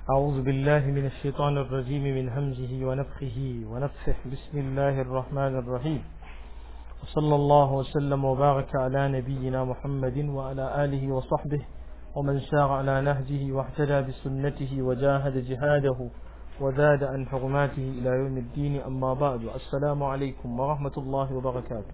أعوذ بالله من الشيطان الرجيم من همزه ونفخه ونفثه. بسم الله الرحمن الرحيم، وصلى الله وسلم وبارك على نبينا محمد وعلى آله وصحبه ومن سار على نهجه واهتدى بسنته وجاهد جهاده وزاد عن حرماته إلى يوم الدين. أما بعد، السلام عليكم ورحمة الله وبركاته.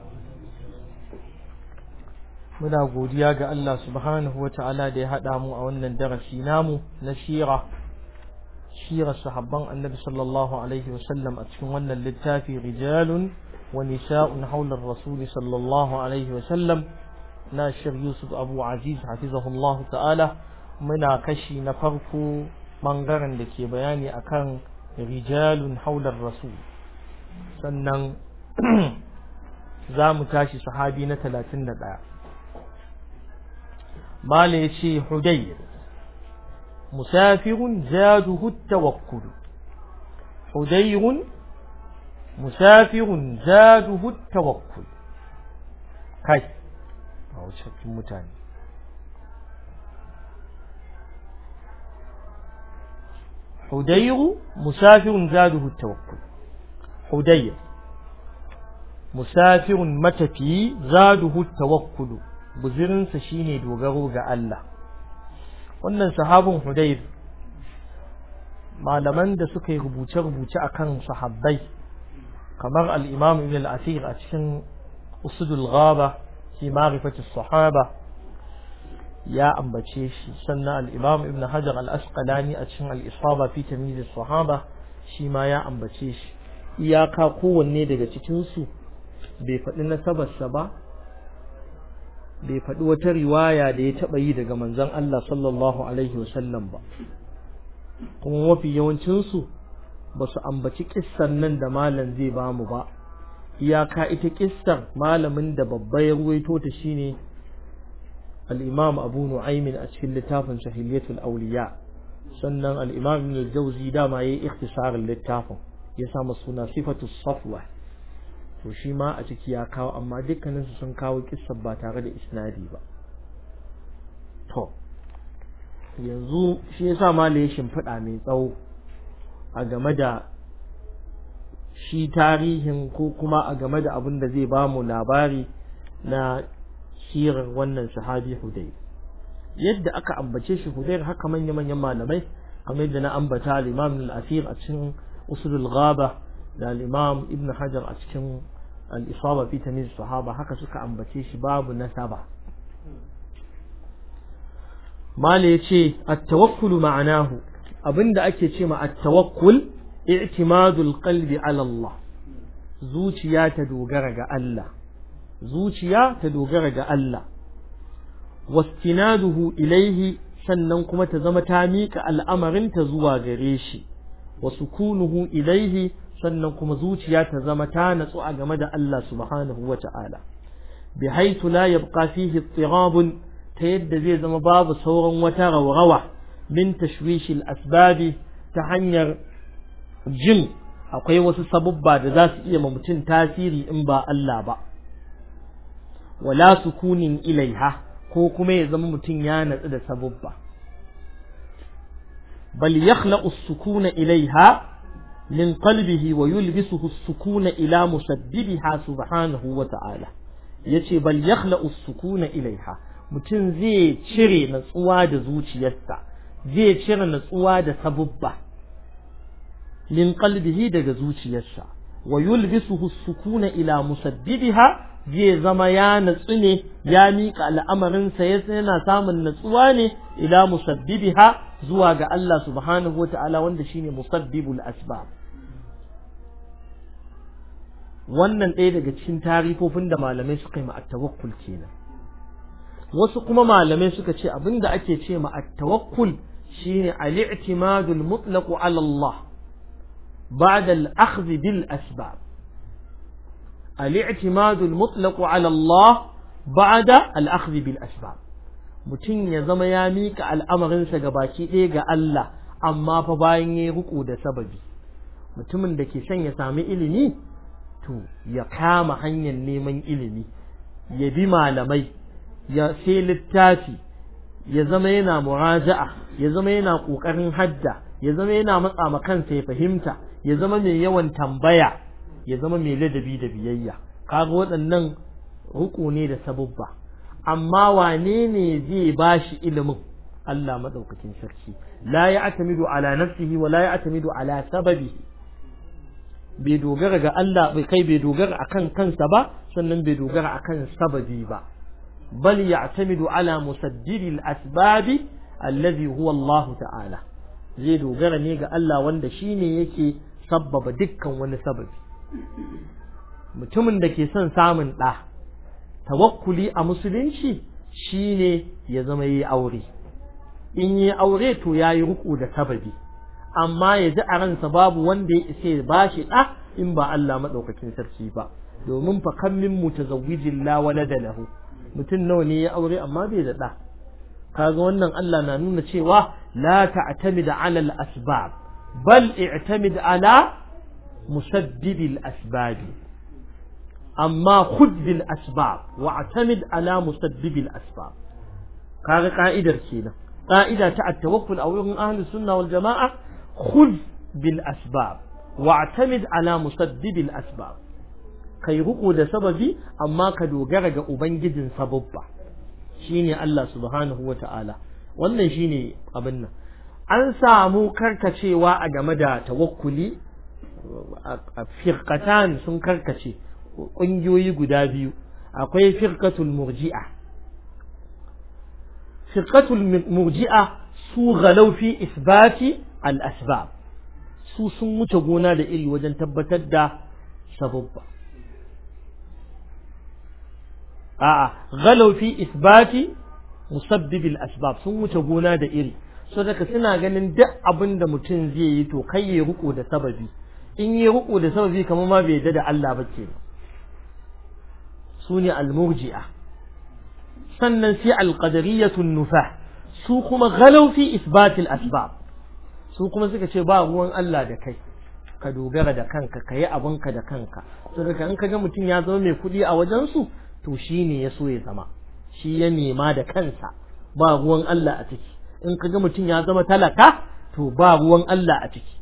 muna godiya ga Allah subhanahu wa ta'ala da ya haɗa mu a wannan darasi namu na shirar sahabban annabi sallallahu alaihi wasallam a cikin wannan littafi rijalun wa nisa'un haular rasuli sallallahu alaihi wasallam na shir Yusuf Abu Aziz hafizahullahu ta'ala. Muna kashi na farko bangaren da ke bayani akan rijalun haular rasul, sannan za mu tashi sahabi na 31. مال يشي حدير مسافر زاده التوكل. حدير مسافر زاده التوكل. كاي أو شكل متاني. حدير مسافر زاده التوكل. حدير مسافر متفي زاده التوكل. buzirinsa shine dogaro ga Allah. Wannan sahabin Hudayr, malaman da suka yi rubuce-rubuce akan sahabbai kamar al-Imam Ibn al-Athir a cikin Usdul Ghaba fi ma'rifati as-sahaba ya ambace shi, sannan al-Imam Ibn Hajar al-Asqalani a cikin al-Isaba fi tamyiz as-sahaba shi ma ya ambace shi. Iyaka kowanne daga cikin su bai faɗi nasabarsa ba, bai faɗi wata riwaya da ya taɓa yi daga manzon Allah sallallahu alaihi wasallam ba, kuma mafi yawancinsu ba su ambaci kissan nan da malam zai ba mu ba. Iyaka ita kissar malamin da babba ya ruwaito ta shine al-Imam Abu Nu'aym a cikin littafin Hilyatul Awliya, sannan al-Imam Ibn al-Jawzi dama yayi ikhtisarin littafin ya sa masa suna Sifatus Safwa, to shi ma a ciki ya kawo, amma dukkaninsu sun kawo kissar ba tare da isnadi ba. To yanzu shi yasa malai ya shimfiɗa mai tsawo a game da shi tarihin, ko kuma a game da abin da zai ba mu labari na sirar wannan sahabi Hudayr. Yadda aka ambace shi Hudayr, haka manya-manyan malamai kamar yadda na ambata al-Imam al-Athir a cikin Usulul Ghaba da al-Imam Ibn Hajar a cikin al-Isaba fi tamyiz as-sahaba, haka suka ambace shi babu nasaba. Mala yace at-tawakkul ma'anahu, abinda ake ce ma at-tawakkul i'timadul qalbi ala Allah, zuciya ta dogara ga Allah, zuciya ta dogara ga Allah, wastinaduhu ilayhi, sannan kuma ta zama ta miƙa al'amarinta zuwa gare shi, wa sukunuhu ilayhi, sannan kuma zuciya ta zama ta natsu a game da Allah subhanahu wa ta'ala, bi haitu la yabqa fihi ittirabun, ta yadda zai zama babu sauran wata rawa min tashwishil asbabi, ta hanyar jin akwai wasu sabubba da za su iya ma mutum tasiri in ba Allah ba, wala sukunin ilaiha, ko kuma ya zama mutum ya natsu da sabubba, bal yakhlaqu as-sukuna ilaiha min qalbihi wa yulbisuhu as-sukuna ila musabbibiha subhanahu wa ta'ala. Yace bal yakhlaqu as-sukuna ilaiha, mutum zai cire natsuwa da zuciyarsa, zai cire natsuwa da sabubba min qalbihi daga zuciyarsa, wa yulbisuhu as-sukuna ila musabbibiha, zai zama ya natsu ne, ya miƙa al'amarinsa yana samun natsuwa ne ila musabbibiha, zuwa ga Allah subhanahu wa ta'ala, wanda shine musabbibul asbab. Wannan ɗaya daga cikin tarifofin da malamai suka yi ma at-tawakkul kenan. Wasu kuma malamai suka ce abinda ake ce ma at-tawakkul shine al-i'timadul mutlaq ala Allah ba'da al-akhdh bil asbab. al-i'timadul mutlaq ala Allah ba'da al-akhdh bil asbab, mutum ya zama ya mika al'amarinsa ga baki ɗaya ga Allah, amma fa bayan yayi ruku da sababi. Mutumin da ke son ya sami ilimi, to ya kama hanyar neman ilimi, ya bi malamai, ya sai littafi, ya zama yana muraja'a ya zama yana kokarin hadda ya zama yana matsa ma kansa ya fahimta ya zama mai yawan tambaya ya zama mai ladabi da biyayya kaga waɗannan ruku ne da sabubba amma wane ne zai bashi ilimin Allah madaukakin sarki la ya'tamidu ala nafsihi wa la ya'tamidu ala sababihi bai dogara ga Allah bai dogara akan kansa ba sannan bai dogara akan sababi ba bal ya'tamidu ala musaddidi al-asbab alladhi huwa Allah ta'ala zai dogara ne ga Allah wanda shine yake sabbaba dukkan wani sababi mutumin da ke son samun da tawakkuli a musulunci shine ya zama yi aure in yi aure to yayi ruku da sababi amma ya ji a ransa babu wanda ya isa ya bashi da in ba Allah madaukakin sarki ba domin fa kam min mutazawwijin la walada lahu mutun nawa ne ya aure amma bai da da kaga wannan Allah na nuna cewa la ta'tamid ala al-asbab bal i'tamid ala musaddid al-asbab amma khudh bil asbab wa'tamid ala musaddid al-asbab kaga ka'idar kenan قائدة التوكل أو أهل السنة والجماعة خذ بالأسباب واعتمد على مسدد الأسباب كي رقود سببي أما كدو جرج أبنجد سببا شيني الله سبحانه وتعالى wannan shine abin nan an samu karkacewa a game da tawakkuli a firqatan sun karkace kungiyoyi guda biyu akwai firqatul murji'a firqatul murji'a su ghalau fi isbati al asbab su sun wuce gona da iri wajen tabbatar da sababba ghalau fi isbati musabbib al asbab sun wuce gona da iri so daga suna ganin duk abin da mutum zai yi to kai ya ruko da sababi in ya ruko da sababi kamar ma bai da Allah ba ke su ne al murji'a sannan sai alqadariyatun nufah su kuma ghalau fi isbat al-asbab su kuma suka ce ba ruwan Allah da kai ka dogara da kanka kai abinka da kanka saboda in kaga mutum ya zama mai kudi a wajen su to shine ya so ya zama shi ya nema da kansa ba ruwan Allah a ciki in kaga mutum ya zama talaka to ba ruwan Allah a ciki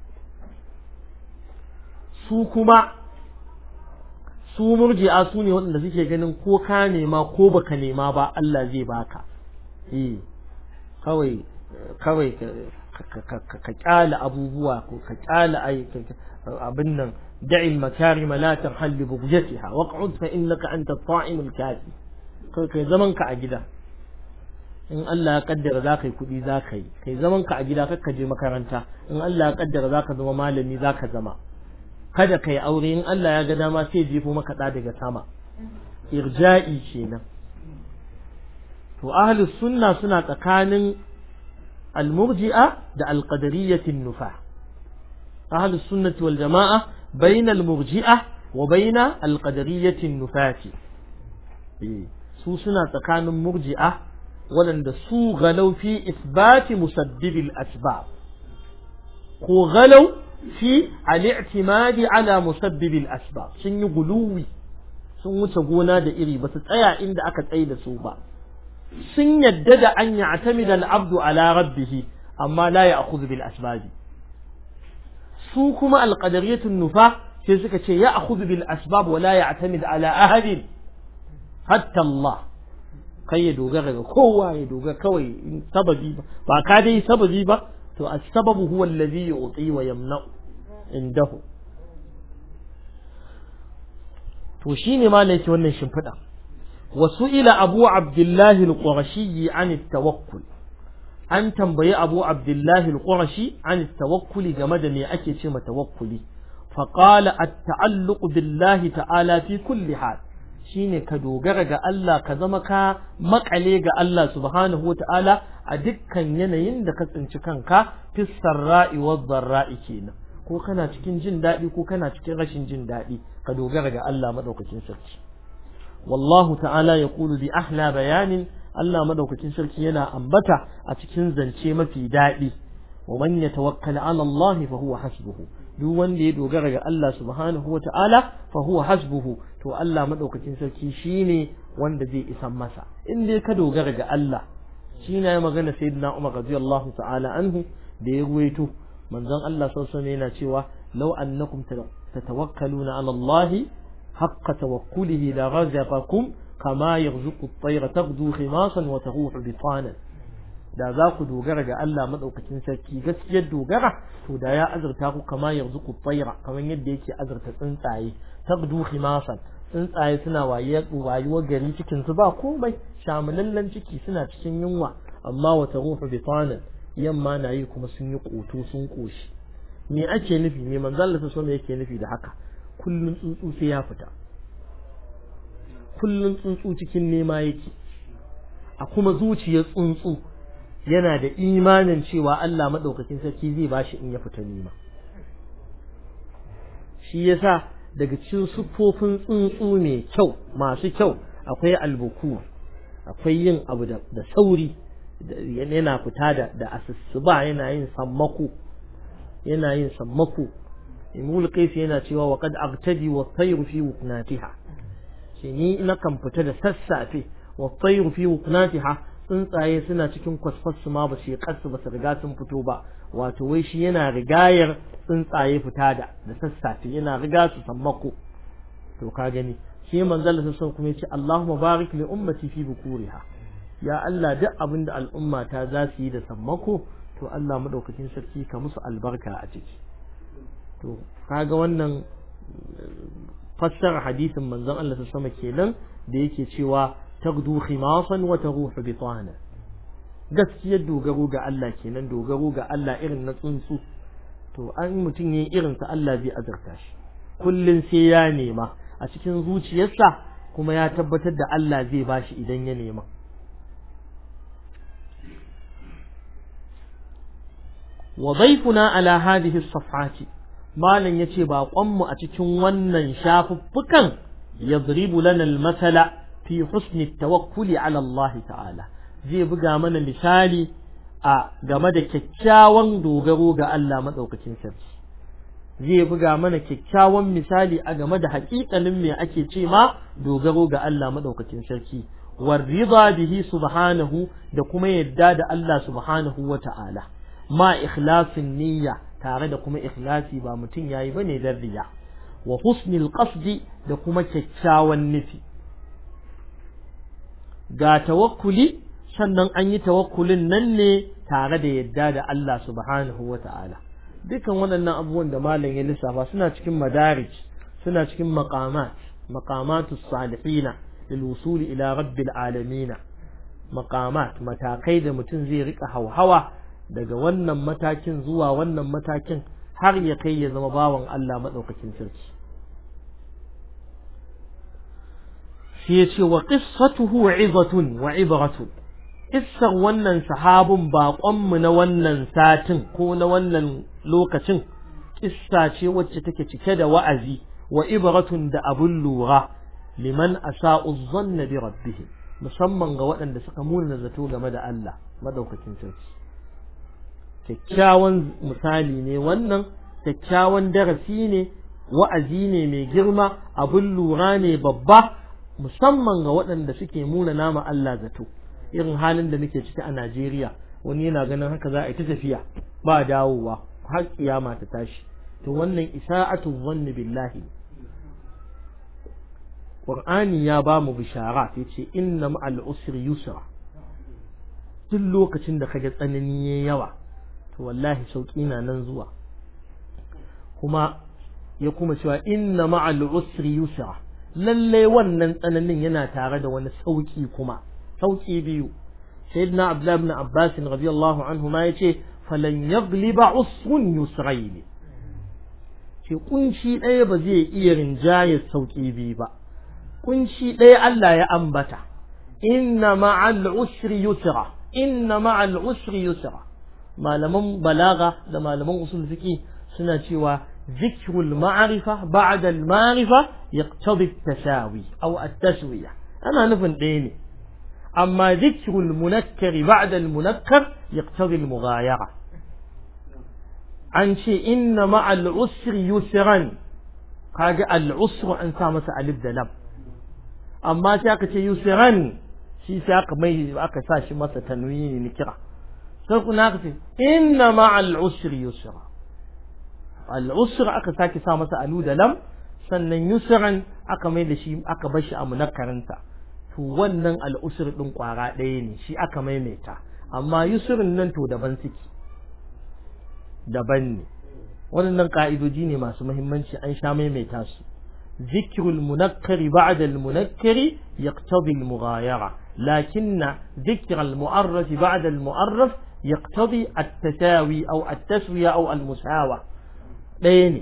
su kuma su murji'a su ne waɗanda suke ganin ko ka nema ko baka nema ba Allah zai baka kawai ka kyala abubuwa ko ka kyala abin nan da'il makarima la tanhalli bughyatiha waq'ud fa innaka anta at-ta'im al-kafi kai zaman ka a gida in Allah ya kaddara zaka yi kudi zaka yi kai zaman ka a gida kakka je makaranta in Allah ya kaddara zaka zama malami zaka zama kada kai aure in Allah ya ga dama sai jefo maka da daga sama irja'i kenan to ahlus sunna suna tsakanin al-murji'a da al-qadariyyatin nufah ahlus sunnati wal jama'a bayna al-murji'a wa bayna al-qadariyyatin nufati su suna tsakanin murji'a waɗanda su galau fi isbati musaddibil asbab ko galau في الاعتماد على مسبب الأسباب sun yi guluwi sun wuce gona da iri ba su tsaya inda aka tsaye da su ba sun yadda da an ya'tamida al-abdu ala rabbih amma la ya'khudhu bil asbab su kuma al-qadariyatun nufa sai suka ce ya'khudhu bil asbab wa la ya'tamid ala ahad hatta Allah kai ya dogara ga kowa ya dogara kawai sababi ba ka dai sababi ba to as-sababu huwa alladhi yu'ti wa yamna'u indahu to shine malai ce wannan shimfida wasu'ila abu abdullahi al-qurashi an at-tawakkul an tambayi abu abdullahi al-qurashi an at-tawakkul game da me ake ce ma tawakkuli fa qala at-ta'alluq billahi ta'ala fi kulli hal shine ka dogara ga Allah ka zama ka makale ga Allah subhanahu wata'ala a dukkan yanayin da ka tsinci kanka fis sarra'i wad dharra'i kenan ko kana cikin jin dadi ko kana cikin rashin jin dadi ka dogara ga Allah madaukakin sarki wallahu ta'ala yaqulu bi ahla bayanin Allah madaukakin sarki yana ambata a cikin zance mafi dadi wa man yatawakkal 'ala Allah fa huwa hasbuhu duk wanda ya dogara ga Allah subhanahu wata'ala fa huwa hasbuhu to Allah madaukakin sarki shine wanda zai isan masa in dai ka dogara ga Allah shi ne magana sayyidina Umar radiyallahu ta'ala anhu da ya ruwaito manzon Allah sallallahu alaihi yana cewa law annakum tatawakkaluna ala Allah haqqa tawakkulihi la razaqakum kama yarzuqu at-tayra taghdu khimasan wa taruhu bitanan. Da za ku dogara ga Allah madaukakin sarki gaskiyar dogara to da ya azurta ku kama yarzuqu at-tayra kamar yadda yake azurta tsuntsaye taghdu khimasan, tsuntsaye suna wayuwar gari cikin su ba komai, shamalallen ciki suna cikin yunwa amma wa taruhu bitanan, yamma na yi kuma sun yi koto sun koshi. Me ake nufi, me manzo Allah sallallahu alaihi yake nufi da haka? Kullun tsuntsu sai ya fita, kullun tsuntsu cikin nema yake, a kuma zuciyar tsuntsu yana da imanin cewa Allah madaukakin sarki zai bashi in ya fita nema. Shi yasa daga cikin sufofin tsuntsu mai kyau, masu kyau, akwai albuku, akwai yin abu da sauri, yana fita da asusuba, yana yin sammako. Imul Qais yana cewa wa qad agtadi wa tayru fi wuqnatiha, shi ni ina kan fita da sassafe wa tayru fi wuqnatiha, tsuntsaye suna cikin kwasfassu ma ba su kasu ba su riga sun fito ba, wato wai shi yana rigayar tsuntsaye fita da sassafe, yana riga su sammako. To ka gani shi manzon Allah sallallahu kuma yace Allahumma barik li ummati fi bukuriha, ya Allah duk abinda al'umma ta za su yi da sammako to Allah madaukakin sarki ka musu albarka a ciki. To kaga wannan fassara hadisin manzon Allah sallallahu kenan da yake cewa tagdu khimasan wa taruhu bitana. Gaskiyar dogaro ga Allah kenan, dogaro ga Allah irin na tsuntsu. To an mutum yayin irin sa Allah zai azurta shi, kullun sai ya nema a cikin zuciyarsa kuma ya tabbatar da Allah zai bashi idan ya nema. Wa dayfuna ala hadhihi as-safhati, malan yace baƙon mu a cikin wannan shafuffukan yadribu lana al-masala fi husni at-tawakkuli ala Allah ta'ala, zai buga mana misali a game da kyakkyawan dogaro ga Allah madaukakin sarki. Zai buga mana kyakkyawan misali a game da haƙiƙanin me ake ce ma dogaro ga Allah madaukakin sarki, war rida bihi subhanahu, da kuma yadda da Allah subhanahu wa ta'ala, ma ikhlasin niyya, tare da kuma ikhlasi, ba mutum yayi bane dan riya, wa husnil qasdi, da kuma kyakkyawan nufi. Ga tawakkuli, sannan an yi tawakkulin nan ne tare da yadda da Allah subhanahu wa ta'ala. Dukan waɗannan abubuwan da malam ya lissafa suna cikin madarij, suna cikin maqamatus salihina lil wusuli ila rabbil alamin. Matakai da mutum zai rika hauhawa daga wannan matakin zuwa wannan matakin har ya kai ya zama bawan Allah madaukakin sarki. Shi yace wa qissatuhu 'izatun wa 'ibratun, kissar wannan sahabun baƙonmu na wannan satin ko na wannan lokacin kissa ce wacce take cike da wa'azi wa ibratun da abun lura liman asa'u dhanna bi rabbih, musamman ga waɗanda suka muna zato game da Allah madaukakin sarki. Kyakkyawan misali ne wannan, kyakkyawan darasi ne, wa'azi ne mai girma, abun lura ne babba, musamman ga waɗanda suke muna nama Allah zato. Irin halin da muke ciki a Najeriya, wani yana ganin haka za a yi ta tafiya ba dawowa har kiyama ta tashi. To wannan isa'atu dhanni billahi. Qur'ani ya ba mu bishara, yace inna ma'al usri yusra. Duk lokacin da kaga tsanani yayi yawa to wallahi sauki na nan zuwa. Kuma ya kuma cewa inna ma'al usri yusra, lalle wannan tsananin yana tare da wani sauki kuma. sauki biyu. Sayyidina Abdullah ibn Abbas radiyallahu anhu ma yace falan yaghliba usrun yusrayn, ce kunci ɗaya ba zai iya rinjaye sauki biyu ba. Kunci ɗaya Allah ya ambata, inna ma'al usri yusra, inna ma'al usri yusra. Malaman balaga da malaman usul fiqh suna cewa zikrul ma'rifa ba'da al ma'rifa yaqtadi at-tasawi aw at-taswiya, ana nufin ɗaya ne. أما ذكر المنكر بعد المنكر يقتضي المغايرة. عن شيء إن مع العسر يسرا، قال العسر أن سامس ألف دلم، أما شاكت يسرا shi sai aka sa shi masa tanwini ni kira sai kuna ka ce inna ma'al usri yusra al usra aka saki sa masa alu da lam sannan yusran aka mai da shi aka bar shi a munakkarinsa to wannan al usr din kwara ɗaya ne shi aka maimaita amma yusrin nan to daban suke daban ne wannan ka'idoji ne masu muhimmanci an sha maimaita su ذكر المنكر بعد المنكر يقتضي المغايرة لكن ذكر المعرف بعد المعرف يقتضي التساوي أو التسوية أو المساواة ديني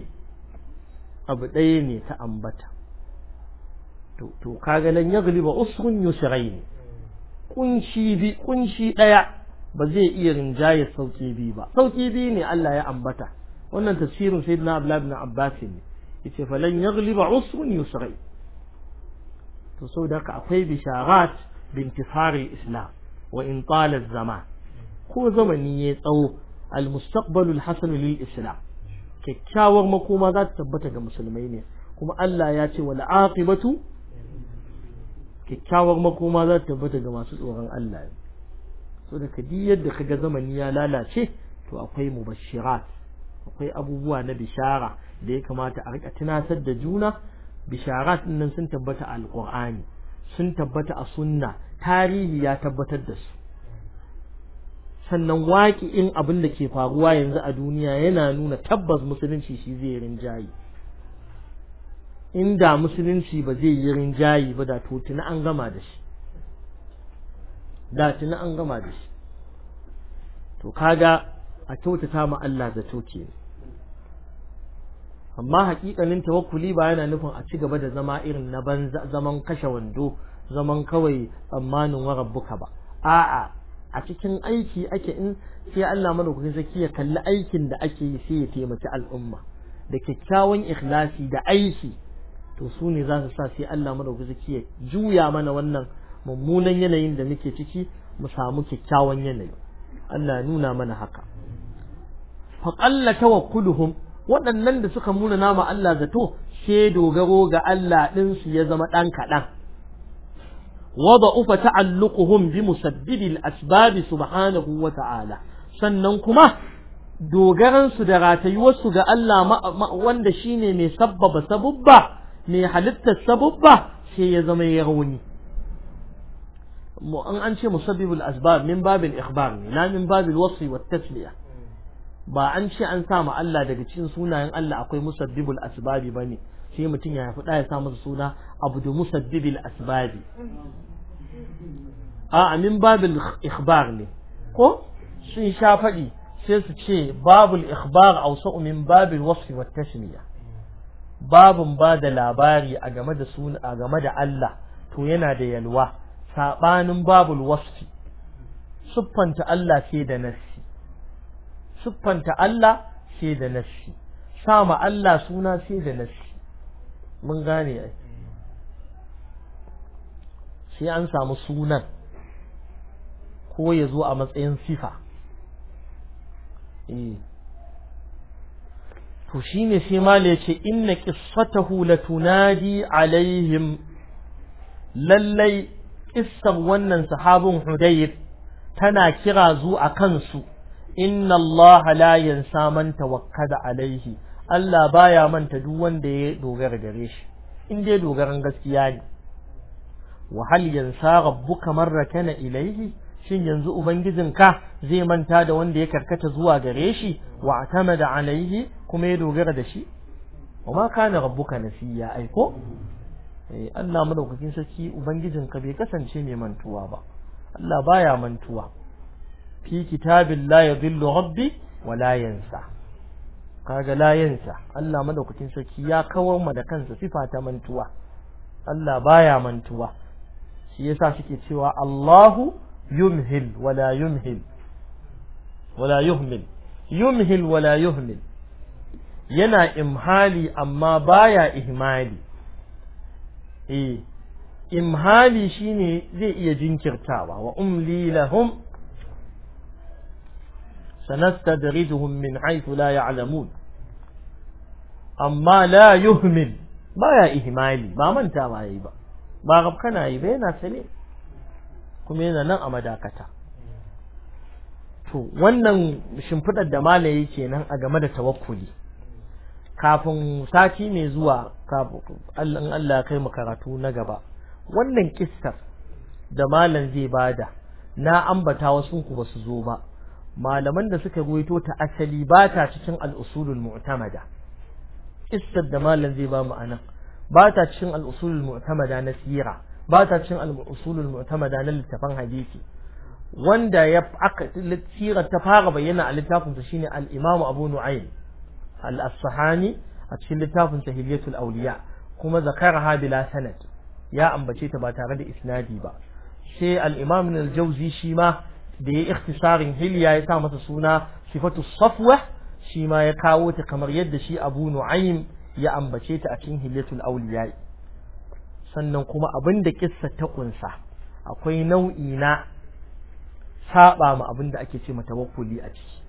تأنبت kaga lan yagliba usrun yusrayn kunshi daya ba zai iya rinjaye sauki bi ba sauki bi ne Allah ya ambata wannan tafsirin sayyidina Abdullah ibn Abbas ne yace falan yagliba usrun yusrayn to saboda haka akwai bisharat bintifari islam wa in tala zaman ko zamani ya tsawo al-mustaqbalu al-hasan lil islam kyakkyawar makoma za ta tabbata ga musulmai ne kuma Allah ya ce wal aqibatu kyakkyawar makoma za ta tabbata ga masu tsoron Allah ne so da kadi yadda kaga zamani ya lalace to akwai mubashirat akwai abubuwa na bishara da ya kamata a rika tunasar da juna bisharat nan sun tabbata a alqur'ani sun tabbata a sunna tarihi ya tabbatar da su sannan waƙi'in abin da ke faruwa yanzu a duniya yana nuna tabbas musulunci shi zai rinjayi inda musulunci ba zai yi rinjayi ba da to tuna an gama da shi to kaga a kyautata ma Allah zato kenan amma hakikanin tawakkuli ba yana nufin a ci gaba da zama irin na banza zaman kashe wando zaman kawai tsammanin wa rabbuka ba a'a a cikin aiki ake in sai Allah madaukakin sarki ya kalli aikin da ake yi sai ya taimaki al'umma da kyakkyawan ikhlasi da aiki to su ne za su sa sai Allah madaukakin sarki ya juya mana wannan mummunan yanayin da muke ciki mu samu kyakkyawan yanayi Allah nuna mana haka fa qalla tawakkuluhum waɗannan da suka muna nama Allah zato sai dogaro ga Allah din su ya zama dan kadan وضعف تعلقهم بمسبب الأسباب سبحانه وتعالى sannan kuma dogaran su da ratayuwar su ga Allah wanda shine mai sabbaba sabubba mai halittar sabubba sai ya zama ya rauni an ce musabbibul asbab min babil ikhbar la min babil wasf wat tasliya ba an ce an sa ma Allah daga cikin sunayen Allah akwai musabbibul asbabi bane sai mutun ya faɗa ya sa masa suna abdu musabbibil asbabi min babil ikhbar ne ko sun sha faɗi sai su ce babul ikhbar awsa'u min babil wasf wat tasmiya babun ba da labari a game da suna a game da Allah to yana da yalwa sabanin babul wasf siffanta Allah sai da nassi sama Allah suna sai da nassi mun gane ai sai an samu sunan ko ya zo a matsayin sifa to shine sai mala yace inna qissatahu latunadi alaihim lallai qissar wannan sahabin Hudayr tana kira zuwa kansu inna Allah la yansa man tawakkada alaihi Allah baya manta duk wanda ya dogara gare shi in dai dogaran gaskiya ne wa hal yansa rabbuka man rakana ilayhi shin yanzu ubangijinka zai manta da wanda ya karkata zuwa gare shi wa atamada alaihi kuma ya dogara da shi wa ma kana rabbuka nasiya aiko Allah madaukakin sarki ubangijinka bai kasance mai mantuwa ba Allah baya mantuwa fi kitabil la yadhillu rabbi wa la yansa kaga la yansa Allah madaukakin sarki ya kawar mu da kansa sifa ta mantuwa Allah baya mantuwa shi yasa suke cewa Allahu yumhil wala yuhmil wala yuhmil yana imhali amma baya ihmali imhali shine zai iya jinkirtawa wa umli lahum sanastadrijuhum min haythu la ya'lamun amma la yuhmil baya ihmali ba manta ba yayi ba rabkana yi ba yana sane kuma yana nan a madakata. To wannan shimfidar da malayi kenan a game da tawakkuli. Kafin sati mai zuwa Allah kai mu karatu na gaba, wannan kissar da malam zai bada na ambata wasu ku basu zo ba, malaman da suka ruwaito ta asali ba ta cikin al-usulul mu'tamada. Kissar da malam zai ba mu anan ba ta cikin al-usulul mu'tamada na sira, ba ta cikin al-usulul mu'tamada na littafin hadisi. Wanda ya aka sirar ta fara bayyana a littafin sa shine al-Imam Abu Nu'aym al-Asfahani a cikin littafin Hilyatul Awliya, kuma zakaraha bila sanad, ya ambace ta ba tare da isnadi ba. Sai al-Imam al-Jawzi shi ma da ya ikhtisarin hilya ya sa masa suna Sifatu Safwa, shi ma ya kawo ta kamar yadda shi Abu Nu'aym ya ambace ta a cikin Hilyatul Awliya. Sannan kuma abinda kissa ta kunsa akwai nau'i na saba ma abinda ake ce mata tawakkuli a ciki.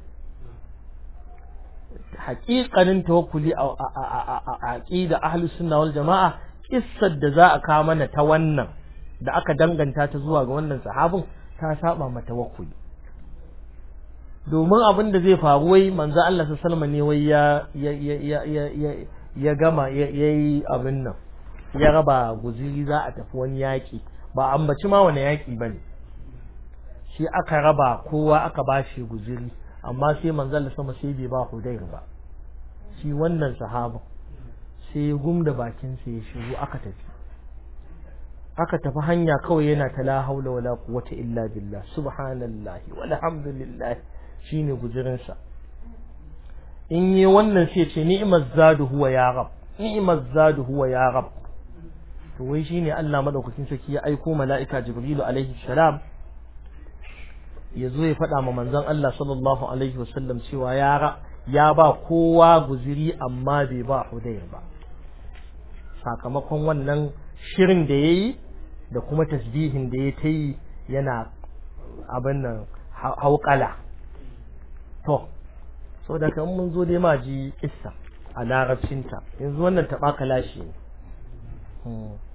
Haƙiƙanin tawakkuli a aqida ahlus sunna wal jamaa, kissar da za a kawo mana ta wannan da aka danganta ta zuwa ga wannan sahabin ta saba ma tawakkuli. Domin abin da zai faru, wai manzo Allah sallallahu alaihi wasallam ne wai ya gama yayi abin nan, ya raba guziri za a tafi wani yaki, ba ambaci ma wani yaki bane. Shi aka raba, kowa aka bashi guziri, amma sai manzo Allah sama sai bai ba Hudayr ba. Shi wannan sahaba sai ya gumda bakin sa ya shigo, aka tafi hanya kawai yana ta la haula wala quwwata illa billah, subhanallahi walhamdulillah, shine guzirin sa. In yi wannan sai ce ni'maz zadu huwa ya rab, ni'maz zadu huwa ya rab. To wai shine Allah madaukakin sarki ya aiko mala'ika Jibrilu alaihi salam ya zo ya faɗa ma manzon Allah sallallahu alaihi wasallam cewa ya ba kowa guziri amma bai ba Hudayr ba. Sakamakon wannan shirin da yayi da kuma tasbihin da ya tayi yana abin nan hauƙala. To so da kan mun zo dai ma ji kissa a larabcinta, yanzu wannan taɓa kalashi ne.